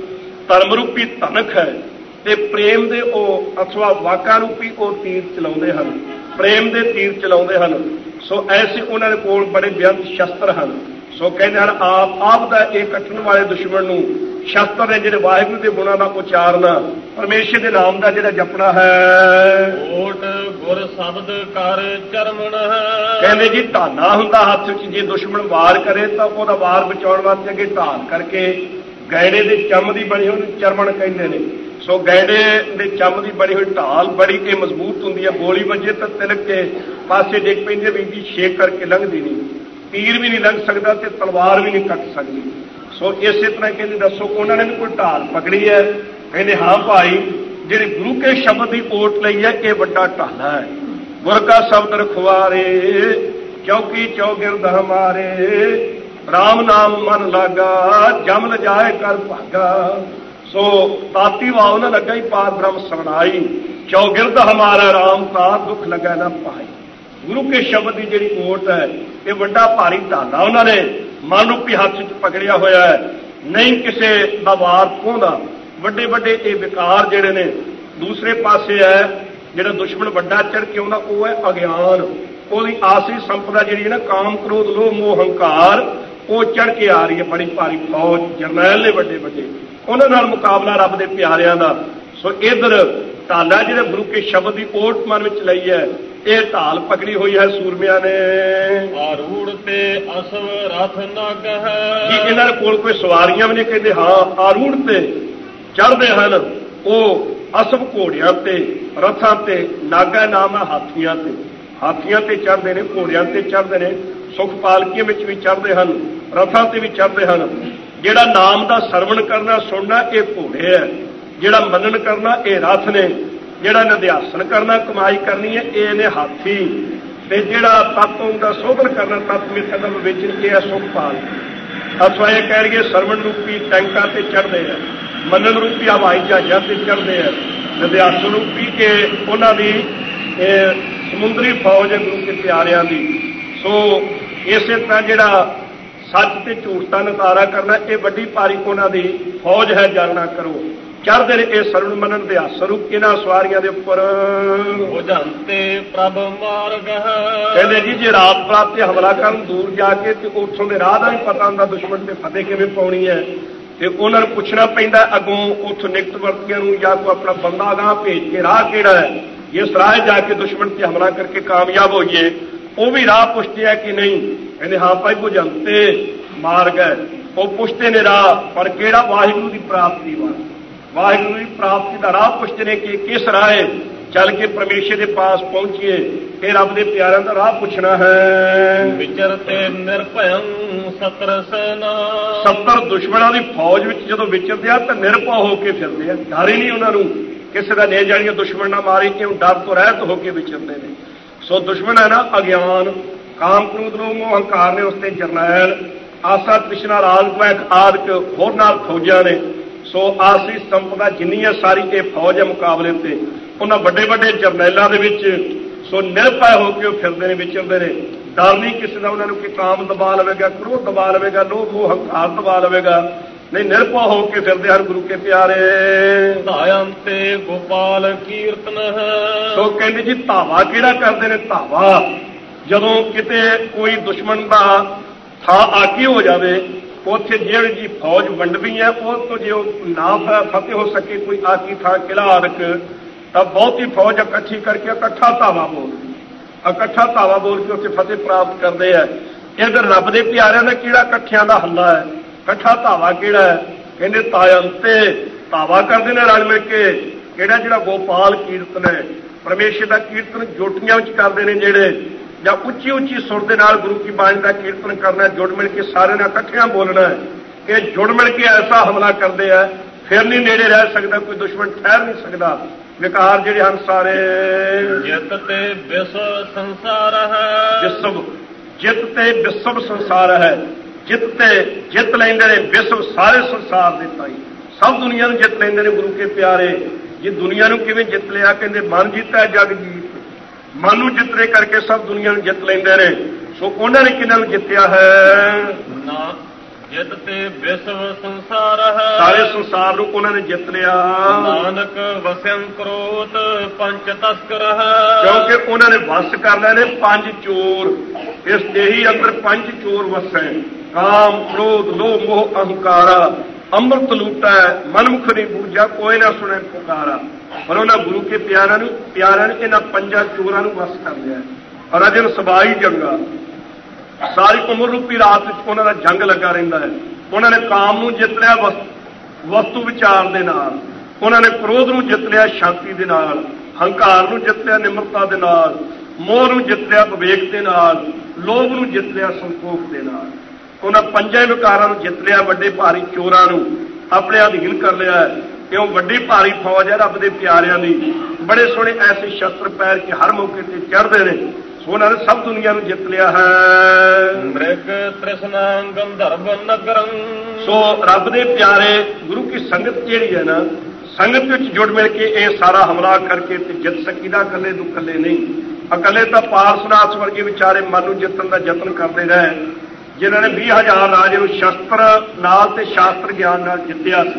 ਧਰਮ ਰੂਪੀ ਧਨਕ ਹੈ, ਤੇ ਪ੍ਰੇਮ ਦੇ ਉਹ ਅਥਵਾ ਵਾਕਾਂ ਰੂਪੀ ਉਹ ਤੀਰ ਚਲਾਉਂਦੇ ਹਨ, ਪ੍ਰੇਮ ਦੇ ਤੀਰ ਚਲਾਉਂਦੇ ਹਨ। ਸੋ ਐਸੇ ਉਹਨਾਂ ਦੇ ਕੋਲ ਬੜੇ ਬੇਅੰਤ ਸ਼ਸਤਰ ਹਨ। ਸੋ ਕਹਿੰਦੇ ਹਨ ਆਪ ਆਪ ਦਾ ਇਹ ਕੱਟਣ ਵਾਲੇ ਦੁਸ਼ਮਣ ਨੂੰ ਸ਼ਸਤਰ ਨੇ ਜਿਹੜੇ ਵਾਹਿਗੁਰੂ ਦੇ ਗੁਣਾਂ ਦਾ ਉਚਾਰਨਾ, ਪਰਮੇਸ਼ਰ ਦੇ ਨਾਮ ਦਾ ਜਿਹੜਾ ਜਪਣਾ ਹੈ। ਓਟ ਗੁਰ ਸ਼ਬਦ ਕਰ ਚਰਮਣ ਕਹਿੰਦੇ ਜੀ ਢਾਨਾ ਹੁੰਦਾ ਹੱਥ ਵਿੱਚ, ਜੇ ਦੁਸ਼ਮਣ ਵਾਰ ਕਰੇ ਤਾਂ ਉਹਦਾ ਵਾਰ ਬਚਾਉਣ ਵਾਸਤੇ ਅੱਗੇ ਢਾਲ ਕਰਕੇ ਗੈੜੇ ਦੇ ਚੰਮ ਦੀ ਬਣੀ ਹੋਈ ਚਰਮਣ ਕਹਿੰਦੇ ਨੇ। ਸੋ ਗੈੜੇ ਦੇ ਚੰਮ ਦੀ ਬਣੀ ਹੋਈ ਢਾਲ ਬੜੀ ਇਹ ਮਜ਼ਬੂਤ ਹੁੰਦੀ ਹੈ, ਗੋਲੀ ਵੱਜੇ ਤਾਂ ਤਿਲਕ ਕੇ ਪਾਸੇ ਡਿੱਗ ਪੈਂਦੀ, ਵੀ ਜੀ ਛੇਕ ਕਰਕੇ ਲੰਘਦੀ ਨਹੀਂ, ਤੀਰ ਵੀ ਨਹੀਂ ਲੰਘ ਸਕਦਾ ਤੇ ਤਲਵਾਰ ਵੀ ਨਹੀਂ ਕੱਟ ਸਕਦੀ। ਸੋ ਇਸੇ ਤਰ੍ਹਾਂ ਕਹਿੰਦੇ ਦੱਸੋ ਉਹਨਾਂ ਨੇ ਵੀ ਕੋਈ ਢਾਲ ਪਕੜੀ ਹੈ? ਕਹਿੰਦੇ ਹਾਂ ਭਾਈ, ਜਿਹੜੀ ਗੁਰੂ ਕੇ ਸ਼ਬਦ ਦੀ ਓਟ ਲਈ ਹੈ ਇਹ ਵੱਡਾ ਢਾਲਾ ਹੈ। ਗੁਰ ਕਾ ਸ਼ਬਦ ਰਖਵਾਰੇ ਚੌਕੀ ਚੌਗਿਰਦ ਹਮਾਰੇ, ਰਾਮ ਨਾਮ ਮਨ ਲਾਗਾ ਜਮ ਲ ਜਾਏ ਕਰ ਭਾਗਾ। ਸੋ ਤਾਤੀ ਵਾਉ ਨਾ ਲੱਗਾ ਹੀ ਪਾਰ ਬ੍ਰਹਮ ਸਰਣਾਈ, ਚੌਗਿਰਦ ਹਮਾਰਾ ਰਾਮ ਕਾ ਦੁੱਖ ਲਗਾ ਨਾ ਪਾਈ। ਗੁਰੂ ਕੇ ਸ਼ਬਦ ਦੀ ਜਿਹੜੀ ਓਟ ਹੈ ਇਹ ਵੱਡਾ ਭਾਰੀ ਢਾਲਾ ਉਹਨਾਂ ਨੇ ਮਨ ਰੂਪੀ ਹੱਥ 'ਚ ਪਕੜਿਆ ਹੋਇਆ ਹੈ। ਨਹੀਂ ਕਿਸੇ ਦਾ ਵਾਰ ਪਹੁੰਚਦਾ। ਵੱਡੇ ਵੱਡੇ ਇਹ ਵਿਕਾਰ ਜਿਹੜੇ ਨੇ ਦੂਸਰੇ ਪਾਸੇ ਹੈ, ਜਿਹੜਾ ਦੁਸ਼ਮਣ ਵੱਡਾ ਚੜ ਕੇ ਆਉਂਦਾ ਉਹ ਹੈ ਅਗਿਆਨ। ਉਹਦੀ ਆਸਰੀ ਸੰਪਦਾ ਜਿਹੜੀ ਹੈ ਨਾ, ਕਾਮ ਕ੍ਰੋਧ ਲੋਭ ਮੋਹ ਹੰਕਾਰ, ਉਹ ਚੜ ਕੇ ਆ ਰਹੀ ਹੈ। ਬੜੀ ਭਾਰੀ ਫੌਜ, ਜਰਨੈਲ ਨੇ ਵੱਡੇ ਵੱਡੇ, ਉਹਨਾਂ ਨਾਲ ਮੁਕਾਬਲਾ ਰੱਬ ਦੇ ਪਿਆਰਿਆਂ ਦਾ। ਸੋ ਇਧਰ ਢਾਲਾ ਜਿਹੜਾ ਗੁਰੂ ਕੇ ਸ਼ਬਦ ਦੀ ਓਟ ਮਨ ਵਿੱਚ ਲਈ ਹੈ, ਇਹ ਢਾਲ ਪਕੜੀ ਹੋਈ ਹੈ ਸੂਰਮਿਆਂ ਨੇ। ਆਰੂੜ ਤੇ ਅਸਵ ਰਥ ਨਗ ਹੈ ਜੀ, ਇਹਨਾਂ ਦੇ ਕੋਲ ਕੋਈ ਸਵਾਰੀਆਂ ਵੀ ਨਹੀਂ। ਕਹਿੰਦੇ ਹਾਂ ਆਰੂੜ ਤੇ ਚੜ੍ਹਦੇ ਹਨ ਉਹ ਅਸਵ ਘੋੜਿਆਂ ਤੇ, ਰਥਾਂ ਤੇ, ਨਾਗਾ ਨਾਮ ਹੈ ਹਾਥੀਆਂ ਤੇ, ਹਾਥੀਆਂ ਤੇ ਚੜ੍ਹਦੇ ਨੇ, ਘੋੜਿਆਂ ਤੇ ਚੜ੍ਹਦੇ ਨੇ, ਸੁਖ ਪਾਲਕੀਆਂ ਵਿੱਚ ਵੀ ਚੜ੍ਹਦੇ ਹਨ, ਰਥਾਂ ਤੇ ਵੀ ਚੜ੍ਹਦੇ ਹਨ। ਜਿਹੜਾ ਨਾਮ ਦਾ ਸਰਵਣ ਕਰਨਾ ਸੁਣਨਾ ਇਹ ਘੋੜੇ ਹੈ, ਜਿਹੜਾ ਮੰਨਣ ਕਰਨਾ ਇਹ ਰਥ ਨੇ, ਜਿਹੜਾ ਨਿਧਿਆਸਨ ਕਰਨਾ ਕਮਾਈ ਕਰਨੀ ਹੈ ਇਹ ਨੇ ਹਾਥੀ, ਤੇ ਜਿਹੜਾ ਤਤਵ ਦਾ ਸੋਧਨ ਕਰਨਾ ਤਤ ਮਿੱਥਿਆ ਦਾ ਵਿਵੇਚਨ ਇਹ ਹੈ ਸੁਖਪਾਲ। ਅਥਵਾ ਇਹ ਕਹਿ ਲਈਏ ਸਰਵਣ ਰੂਪੀ ਟੈਂਕਾਂ ਤੇ ਚੜ੍ਹਦੇ ਆ, ਮੰਨਣ ਰੂਪੀ ਹਵਾਈ ਜਹਾਜ਼ਾਂ ਤੇ ਚੜ੍ਹਦੇ ਆ, ਨਿਧਿਆਸਨ ਰੂਪੀ ਕੇ ਉਹਨਾਂ ਦੀ ਸਮੁੰਦਰੀ ਫੌਜ ਹੈ ਗੁਰੂ ਕੇ ਪਿਆਰਿਆਂ ਦੀ। ਸੋ ਇਸੇ ਤਰ੍ਹਾਂ ਜਿਹੜਾ ਸੱਚ ਤੇ ਝੂਠ ਦਾ ਨਿਤਾਰਾ ਕਰਨਾ ਇਹ ਵੱਡੀ ਭਾਰੀ ਉਹਨਾਂ ਦੀ ਫੌਜ ਹੈ। ਜਾਣਨਾ ਕਰੋ ਚੜ੍ਹਦੇ ਨੇ ਇਹ ਸਰਵਣ ਮੰਨਣ ਦੇ ਸਰੂਪ ਇਹਨਾਂ ਸਵਾਰੀਆਂ ਦੇ ਉੱਪਰ। ਬੁਝੰਤੇ ਪ੍ਰਭ ਮਾਰਗ ਕਹਿੰਦੇ ਜੀ ਜੇ ਰਾਤ ਬਰਾਤ ਤੇ ਹਮਲਾ ਕਰਨ ਦੂਰ ਜਾ ਕੇ ਤੇ ਉੱਥੋਂ ਦੇ ਰਾਹ ਦਾ ਵੀ ਪਤਾ ਹੁੰਦਾ ਦੁਸ਼ਮਣ ਤੇ ਫਤਿਹ ਕਿਵੇਂ ਪਾਉਣੀ ਹੈ, ਤੇ ਉਹਨਾਂ ਨੂੰ ਪੁੱਛਣਾ ਪੈਂਦਾ ਅੱਗੋਂ ਉੱਥੋਂ ਨਿਕਟ ਵਰਤੀਆਂ ਨੂੰ ਜਾਂ ਕੋਈ ਆਪਣਾ ਬੰਦਾ ਅਗਾਂਹ ਭੇਜ ਕੇ ਰਾਹ ਕਿਹੜਾ ਹੈ, ਇਸ ਰਾਹ ਜਾ ਕੇ ਦੁਸ਼ਮਣ ਤੇ ਹਮਲਾ ਕਰਕੇ ਕਾਮਯਾਬ ਹੋਈਏ। ਉਹ ਵੀ ਰਾਹ ਪੁੱਛਦੇ ਆ ਕਿ ਨਹੀਂ, ਕਹਿੰਦੇ ਹਾਂ ਭਾਈ ਬੁਝੰਤੇ ਮਾਰਗ ਹੈ, ਉਹ ਪੁੱਛਦੇ ਨੇ ਰਾਹ, ਪਰ ਕਿਹੜਾ? ਵਾਹਿਗੁਰੂ ਦੀ ਪ੍ਰਾਪਤੀ ਵਾ, ਵਾਹਿਗੁਰੂ ਦੀ ਪ੍ਰਾਪਤੀ ਦਾ ਰਾਹ ਪੁੱਛਦੇ ਨੇ ਕਿ ਕਿਸ ਰਾਹ ਚੱਲ ਕੇ ਪਰਮੇਸ਼ਰ ਦੇ ਪਾਸ ਪਹੁੰਚੀਏ। ਇਹ ਰੱਬ ਦੇ ਪਿਆਰਿਆਂ ਦਾ ਰਾਹ ਪੁੱਛਣਾ ਹੈ। ਵਿਚਰਤੇ ਨਿਰਭਯੰ ਸਤਰ ਸੈਨਾ, ਸੱਤਰ ਦੁਸ਼ਮਣਾਂ ਦੀ ਫੌਜ ਵਿੱਚ ਜਦੋਂ ਵਿਚਰਦੇ ਆ ਤਾਂ ਨਿਰਭੈ ਹੋ ਕੇ ਫਿਰਦੇ ਆ, ਡਰ ਹੀ ਨਹੀਂ ਉਹਨਾਂ ਨੂੰ ਕਿਸੇ ਦਾ ਨੇ ਜਾਣੀਆਂ ਦੁਸ਼ਮਣ ਨਾ ਮਾਰੇ, ਕਿਉਂ ਡਰ ਤੋਂ ਰਹਿਤ ਹੋ ਕੇ ਵਿਚਰਦੇ ਨੇ। ਸੋ ਦੁਸ਼ਮਣ ਹੈ ਨਾ ਅਗਿਆਨ, ਕਾਮ ਕ੍ਰੋਧ ਲੋਭ ਮੋਹ ਹੰਕਾਰ ਨੇ, ਉਸ ਤੇ ਜਰਨੈਲ ਆਸਾ ਤ੍ਰਿਸ਼ਨਾ ਰਾਗ ਮੈਕ ਆਦਿਕ ਹੋਰ ਨਾਲ ਫੌਜਾਂ ਨੇ। ਸੋ ਆਸਰੀ ਸੰਪਦਾ ਜਿੰਨੀ ਹੈ ਸਾਰੀ ਇਹ ਫੌਜ ਹੈ ਮੁਕਾਬਲੇ ਤੇ ਉਹਨਾਂ ਵੱਡੇ ਵੱਡੇ ਜਰਨੈਲਾਂ ਦੇ ਵਿੱਚ। ਸੋ ਨਿਰਭੈ ਹੋ ਕੇ ਉਹ ਫਿਰਦੇ ਨੇ, ਵਿਚਰਦੇ ਨੇ, ਡਰ ਨਹੀਂ ਕਿਸੇ ਦਾ ਉਹਨਾਂ ਨੂੰ ਕਿ ਕਾਮ ਦਬਾ ਲਵੇਗਾ, ਕ੍ਰੋਧ ਦਬਾ ਲਵੇਗਾ, ਲੋਭ ਮੋਹ ਹੰਕਾਰ ਦਬਾ ਲਵੇਗਾ, ਨਹੀਂ ਨਿਰਭੈ ਹੋ ਕੇ ਫਿਰਦੇ ਹਨ ਗੁਰੂ ਕੇ ਪਿਆਰੇ। ਧਾਇੰ ਤੇ ਗੋਪਾਲ ਕੀਰਤਨ ਹੈ। ਸੋ ਕਹਿੰਦੇ ਜੀ ਧਾਵਾ ਕਿਹੜਾ ਕਰਦੇ ਨੇ? ਧਾਵਾ ਜਦੋਂ ਕਿਤੇ ਕੋਈ ਦੁਸ਼ਮਣ ਦਾ ਥਾਂ ਆਗੀ ਹੋ ਜਾਵੇ, ਉੱਥੇ ਜਿਹੜੀ ਜੀ ਫੌਜ ਵੰਡਵੀ ਹੈ ਉਹ ਤੋਂ ਜੇ ਉਹ ਨਾ ਫਤਿਹ ਹੋ ਸਕੇ ਕੋਈ ਆਗੀ ਥਾਂ ਕਿਲਾ ਆਦਿਕ, ਤਾਂ ਬਹੁਤੀ ਫੌਜ ਇਕੱਠੀ ਕਰਕੇ ਇਕੱਠਾ ਧਾਵਾ ਬੋਲ ਇਕੱਠਾ ਧਾਵਾ ਬੋਲ ਕੇ ਉੱਥੇ ਫਤਿਹ ਪ੍ਰਾਪਤ ਕਰਦੇ ਆ। ਇਧਰ ਰੱਬ ਦੇ ਪਿਆਰਿਆਂ ਦਾ ਕਿਹੜਾ ਇਕੱਠਿਆਂ ਦਾ ਹੱਲਾ ਹੈ, ਇਕੱਠਾ ਧਾਵਾ ਕਿਹੜਾ ਹੈ? ਕਹਿੰਦੇ ਤਾਇੰਤੇ ਧਾਵਾ ਕਰਦੇ ਨੇ ਰਲ ਮਿਲ ਕੇ। ਕਿਹੜਾ? ਜਿਹੜਾ ਗੋਪਾਲ ਕੀਰਤਨ ਹੈ, ਪਰਮੇਸ਼ਰ ਦਾ ਕੀਰਤਨ ਜੋਟੀਆਂ ਵਿੱਚ ਕਰਦੇ ਨੇ ਜਿਹੜੇ, ਜਾਂ ਉੱਚੀ ਉੱਚੀ ਸੁਰ ਦੇ ਨਾਲ ਗੁਰੂ ਕੀ ਬਾਣੀ ਦਾ ਕੀਰਤਨ ਕਰਨਾ, ਜੁੜ ਮਿਲ ਕੇ ਸਾਰੇ ਨਾਲ ਇਕੱਠਿਆਂ ਬੋਲਣਾ ਹੈ। ਇਹ ਜੁੜ ਮਿਲ ਕੇ ਐਸਾ ਹਮਲਾ ਕਰਦੇ ਆ ਫਿਰ ਨਹੀਂ ਨੇੜੇ ਰਹਿ ਸਕਦਾ ਕੋਈ ਦੁਸ਼ਮਣ, ਠਹਿਰ ਨਹੀਂ ਸਕਦਾ। ਵਿਕਾਰ ਜਿਹੜੇ ਹਨ ਸਾਰੇ ਜਿੱਤ ਤੇ ਵਿਸ਼ਵ ਸੰਸਾਰ ਹੈ, ਵਿਸ਼ਵ ਜਿੱਤ ਤੇ ਵਿਸ਼ਵ ਸੰਸਾਰ ਹੈ, ਜਿੱਤ ਤੇ ਜਿੱਤ ਲੈਂਦੇ ਨੇ ਵਿਸ਼ਵ ਸਾਰੇ ਸੰਸਾਰ ਦੇ ਤਾਈ, ਸਭ ਦੁਨੀਆ ਨੂੰ ਜਿੱਤ ਲੈਂਦੇ ਨੇ ਗੁਰੂ ਕੇ ਪਿਆਰੇ। ਜੇ ਦੁਨੀਆ ਨੂੰ ਕਿਵੇਂ ਜਿੱਤ ਲਿਆ? ਕਹਿੰਦੇ ਮਨ ਜਿੱਤਿਆ ਜਗ ਜੀਤ, ਮਨ ਨੂੰ ਜਿੱਤਨੇ ਕਰਕੇ ਸਭ ਦੁਨੀਆ ਨੂੰ ਜਿੱਤ ਲੈਂਦੇ ਨੇ। ਸੋ ਉਹਨਾਂ ਨੇ ਕਿਹਨਾਂ ਨੂੰ ਜਿੱਤਿਆ ਹੈ? ਨਾ ਜਿੱਤ ਤੇ ਵਿਸ਼ਵ ਸੰਸਾਰ ਹੈ, ਸਾਰੇ ਸੰਸਾਰ ਨੂੰ ਉਹਨਾਂ ਨੇ ਜਿੱਤ ਲਿਆ। ਨਾਨਕ ਵਸਿਆ ਕ੍ਰੋਧ ਪੰਜ ਤਸਕਰ ਹੈ, ਕਿਉਂਕਿ ਉਹਨਾਂ ਨੇ ਵਸ ਕਰ ਲਏ ਨੇ ਪੰਜ ਚੋਰ। ਇਸ ਦੇਹੀ ਅੰਦਰ ਪੰਜ ਚੋਰ ਵਸੇ, ਕਾਮ ਕ੍ਰੋਧ ਲੋਭ ਮੋਹ ਅਹੰਕਾਰ। ਅੰਮ੍ਰਿਤ ਲੂਟਾ ਮਨਮੁਖ ਨਹੀਂ ਬੂਝਾ ਕੋਈ ਨਾ ਸੁਣੇ ਪੁਕਾਰਾ। ਪਰ ਉਹਨਾਂ ਗੁਰੂ ਕੇ ਪਿਆਰਿਆਂ ਨੂੰ ਪਿਆਰਿਆਂ ਨੇ ਇਹਨਾਂ ਪੰਜਾਂ ਚੋਰਾਂ ਨੂੰ ਵਸ ਕਰ ਲਿਆ। ਔਰ ਅਜਨ ਸਬਾਈ ਜੰਗਾ ਸਾਰੀ ਉਮਰ ਰੂਪੀ ਰਾਤ ਵਿੱਚ ਉਹਨਾਂ ਦਾ ਜੰਗ ਲੱਗਾ ਰਹਿੰਦਾ ਹੈ। ਉਹਨਾਂ ਨੇ ਕਾਮ ਨੂੰ ਜਿੱਤ ਲਿਆ ਵਸਤੂ ਵਿਚਾਰ ਦੇ ਨਾਲ, ਉਹਨਾਂ ਨੇ ਕ੍ਰੋਧ ਨੂੰ ਜਿੱਤ ਲਿਆ ਸ਼ਾਂਤੀ ਦੇ ਨਾਲ, ਹੰਕਾਰ ਨੂੰ ਜਿੱਤ ਲਿਆ ਨਿਮਰਤਾ ਦੇ ਨਾਲ, ਮੋਹ ਨੂੰ ਜਿੱਤ ਲਿਆ ਵਿਵੇਕ ਦੇ ਨਾਲ, ਲੋਭ ਨੂੰ ਜਿੱਤ ਲਿਆ ਸੰਤੋਖ ਦੇ ਨਾਲ। ਉਹਨਾਂ ਪੰਜਾਂ ਵਿਕਾਰਾਂ ਨੂੰ ਜਿੱਤ ਲਿਆ, ਵੱਡੇ ਭਾਰੀ ਚੋਰਾਂ ਨੂੰ ਆਪਣੇ ਅਧੀਨ ਕਰ ਲਿਆ। ਕਿਉਂ ਵੱਡੀ ਭਾਰੀ ਫੌਜ ਹੈ ਰੱਬ ਦੇ ਪਿਆਰਿਆਂ ਦੀ। ਬੜੇ ਸੋਹਣੇ ਐਸੇ ਸ਼ਸਤਰ ਪੈਰ ਕੇ ਹਰ ਮੌਕੇ ਤੇ ਚੜ੍ਹਦੇ ਨੇ। ਸੋ ਉਹਨਾਂ ਨੇ ਸਭ ਦੁਨੀਆ ਨੂੰ ਜਿੱਤ ਲਿਆ ਹੈ। ਮ੍ਰਿਗ ਤ੍ਰਿਸ਼ਨਾ ਗੰਧਰਵ ਨਗਰੰ। ਸੋ ਰੱਬ ਦੇ ਪਿਆਰੇ ਗੁਰੂ ਕੀ ਸੰਗਤ ਜਿਹੜੀ ਹੈ ਨਾ, ਸੰਗਤ ਵਿੱਚ ਜੁੜ ਮਿਲ ਕੇ ਇਹ ਸਾਰਾ ਹਮਲਾ ਕਰਕੇ ਤੇ ਜਿੱਤ ਸਕੀਦਾ। ਇਕੱਲੇ ਨੂੰ ਇਕੱਲੇ ਨਹੀਂ, ਇਕੱਲੇ ਤਾਂ ਪਾਰਸਨਾਥ ਵਰਗੇ ਵਿਚਾਰੇ ਮਨ ਨੂੰ ਜਿੱਤਣ ਦਾ ਯਤਨ ਕਰਦੇ ਰਹੇ, ਜਿਨ੍ਹਾਂ ਨੇ ਵੀਹ ਹਜ਼ਾਰ ਰਾਜੇ ਨੂੰ ਸ਼ਸਤਰ ਨਾਲ ਤੇ ਸ਼ਾਸਤਰ ਗਿਆਨ ਨਾਲ ਜਿੱਤਿਆ ਸੀ।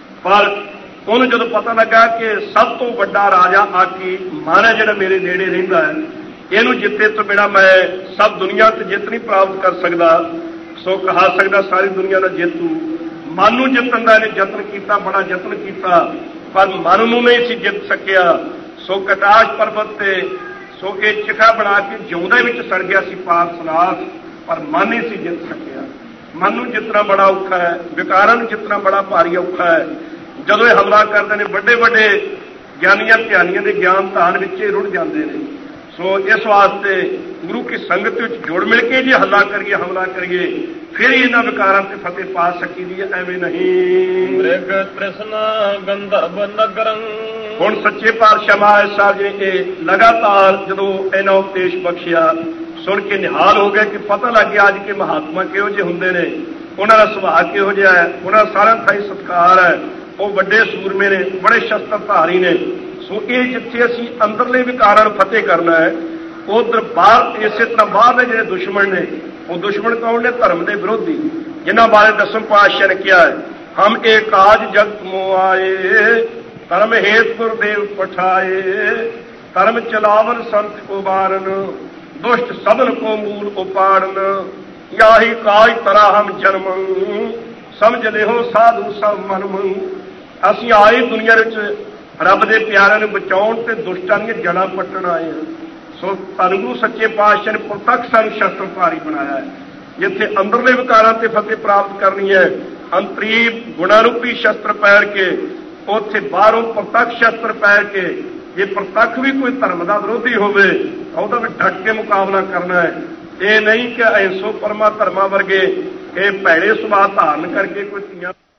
ਪਰ ਉਹਨੂੰ ਜਦੋਂ ਪਤਾ ਲੱਗਾ ਕਿ ਸਭ ਤੋਂ ਵੱਡਾ ਰਾਜਾ ਆਕੀ ਮਨ ਹੈ ਜਿਹੜਾ ਮੇਰੇ ਨੇੜੇ ਰਹਿੰਦਾ ਹੈ, ਇਹਨੂੰ ਜਿੱਤੇ ਤੋਂ ਬਿਨਾਂ ਮੈਂ ਸਭ ਦੁਨੀਆ ਤੇ ਜਿੱਤ ਨਹੀਂ ਪ੍ਰਾਪਤ ਕਰ ਸਕਦਾ। ਸੋ ਕਹਾ ਸਕਦਾ ਸਾਰੀ ਦੁਨੀਆ ਦਾ ਜੇਤੂ। ਮਨ ਨੂੰ ਜਿੱਤਣ ਦਾ ਇਹਨੇ ਯਤਨ ਕੀਤਾ, ਬੜਾ ਯਤਨ ਕੀਤਾ, ਪਰ ਮਨ ਨੂੰ ਨਹੀਂ ਸੀ ਜਿੱਤ ਸਕਿਆ। ਸੋ ਕਟਾਸ਼ ਪਰਬਤ ਤੇ ਸੋ ਇਹ ਚਿਖਾ ਬਣਾ ਕੇ ਜਿਉਂਦੇ ਵਿੱਚ ਸੜ ਗਿਆ ਸੀ ਪਾਰਸਨਾਥ, ਪਰ ਮਨ ਨਹੀਂ ਸੀ ਜਿੱਤ ਸਕਿਆ। ਮਨ ਨੂੰ ਜਿੱਤਣਾ ਬੜਾ ਔਖਾ ਹੈ, ਵਿਕਾਰਾਂ ਨੂੰ ਜਿੱਤਣਾ ਬੜਾ ਭਾਰੀ ਔਖਾ ਹੈ। ਜਦੋਂ ਇਹ ਹਮਲਾ ਕਰਦੇ ਨੇ ਵੱਡੇ ਵੱਡੇ ਗਿਆਨੀਆਂ ਧਿਆਨੀਆਂ ਦੇ ਗਿਆਨ ਧਾਨ ਵਿੱਚ ਹੀ ਰੁੜ ਜਾਂਦੇ ਨੇ। ਸੋ ਇਸ ਵਾਸਤੇ ਗੁਰੂ ਕੀ ਸੰਗਤ ਵਿੱਚ ਜੁੜ ਮਿਲ ਕੇ ਜੇ ਹੱਲਾ ਕਰੀਏ, ਹਮਲਾ ਕਰੀਏ, ਫਿਰ ਹੀ ਇਹਨਾਂ ਵਿਕਾਰਾਂ ਤੇ ਫਤਿਹ ਪਾ ਸਕੀਦੀ ਹੈ, ਐਵੇਂ ਨਹੀਂ। ਮ੍ਰਿਗ ਤ੍ਰਿਸ਼ਨਾ ਗੰਧਰਵ ਨਗਰੰ। ਹੁਣ ਸੱਚੇ ਪਾਤਸ਼ਾਹ ਮਹਾਰਾਜ ਸਾਹਿਬ ਜੀ ਨੇ ਲਗਾਤਾਰ ਜਦੋਂ ਇਹਨਾਂ ਉਪਦੇਸ਼ ਬਖਸ਼ਿਆ, ਸੁਣ ਕੇ ਨਿਹਾਲ ਹੋ ਗਏ ਕਿ ਪਤਾ ਲੱਗ ਗਿਆ ਅੱਜ ਕੇ ਮਹਾਤਮਾ ਕਿਹੋ ਜਿਹੇ ਹੁੰਦੇ ਨੇ, ਉਹਨਾਂ ਦਾ ਸੁਭਾਅ ਕਿਹੋ ਜਿਹਾ ਹੈ, ਉਹਨਾਂ ਦਾ ਸਾਰਾ ਥਾਈ ਸਤਿਕਾਰ ਹੈ, ਉਹ ਵੱਡੇ ਸੂਰਮੇ ਨੇ, ਬੜੇ ਸ਼ਸਤਰਧਾਰੀ ਨੇ। ਸੋ ਇਹ ਜਿੱਥੇ ਅਸੀਂ ਅੰਦਰਲੇ ਵਿਕਾਰਾਂ ਨੂੰ ਫਤਿਹ ਕਰਨਾ ਹੈ, ਉਧਰ ਬਾਹਰ ਇਸੇ ਤਰ੍ਹਾਂ ਬਾਹਰ ਦੇ ਜਿਹੜੇ ਦੁਸ਼ਮਣ ਨੇ, ਉਹ ਦੁਸ਼ਮਣ ਕੌਣ ਨੇ? ਧਰਮ ਦੇ ਵਿਰੋਧੀ, ਜਿਨ੍ਹਾਂ ਬਾਰੇ ਦਸਮ ਪਾਤਸ਼ਾਹ ਨੇ ਕਿਹਾ ਹੈ, ਹਮ ਏ ਕਾਜ ਜਗਤ ਮੋ ਆਏ, ਧਰਮ ਹੇਤ ਗੁਰਦੇਵ ਪਠਾਏ, ਧਰਮ ਚਲਾਵਨ ਸੰਤ ਉਬਾਰਨ, ਦੁਸ਼ਟ ਸਬਨ ਕੋ ਮੂਲ ਉਪਾੜਨ, ਯਾਹੀ ਕਾਜ ਤਰਾ ਹਮ ਜਨਮੰ, ਸਮਝ ਲਿਓ ਸਾਧੂ ਸਭ ਮਨਮੰ। ਅਸੀਂ ਆਏ ਦੁਨੀਆ ਵਿੱਚ ਰੱਬ ਦੇ ਪਿਆਰਿਆਂ ਨੂੰ ਬਚਾਉਣ ਤੇ ਦੁਸ਼ਟਾਂ ਦੀਆਂ ਜੜ੍ਹਾਂ ਪੱਟਣ ਆਏ ਹਾਂ। ਸੋ ਧੰਨ ਗੁਰੂ ਸੱਚੇ ਪਾਤਸ਼ਾਹ ਨੇ ਪ੍ਰਤੱਖ ਸਾਨੂੰ ਸ਼ਸਤਰਧਾਰੀ ਬਣਾਇਆ ਹੈ। ਜਿੱਥੇ ਅੰਦਰਲੇ ਵਿਕਾਰਾਂ ਤੇ ਫਤਿਹ ਪ੍ਰਾਪਤ ਕਰਨੀ ਹੈ, ਅੰਤਰੀ ਗੁਣਾ ਰੂਪੀ ਸ਼ਸਤਰ ਪੈਰ ਕੇ, ਉੱਥੇ ਬਾਹਰੋਂ ਪ੍ਰਤੱਖ ਸ਼ਸਤਰ ਪੈਰ ਕੇ, ਜੇ ਪ੍ਰਤੱਖ ਵੀ ਕੋਈ ਧਰਮ ਦਾ ਵਿਰੋਧੀ ਹੋਵੇ ਉਹਦਾ ਵੀ ਡਟ ਕੇ ਮੁਕਾਬਲਾ ਕਰਨਾ ਹੈ। ਇਹ ਨਹੀਂ ਕਿ ਐਸੋ ਪਰਮਾ ਧਰਮਾਂ ਵਰਗੇ ਇਹ ਭੈੜੇ ਸੁਭਾਅ ਧਾਰਨ ਕਰਕੇ ਕੋਈ ਧੀਆਂ